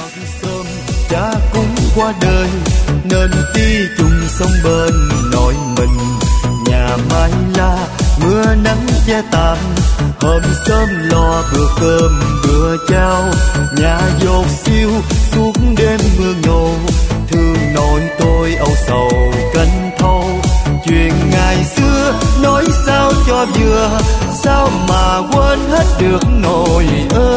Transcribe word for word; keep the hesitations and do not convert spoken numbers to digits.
sớm cha cũng qua đời nên tí chung sống bên nội mình. Nhà mai la mưa nắng che tàn, hôm sớm lo bữa cơm bữa cháo. Nhà dột siêu suốt đêm mưa ngô, thương nội tôi âu sầu canh thâu. Chuyện ngày xưa nói sao cho vừa, sao mà quên hết được nội ơi.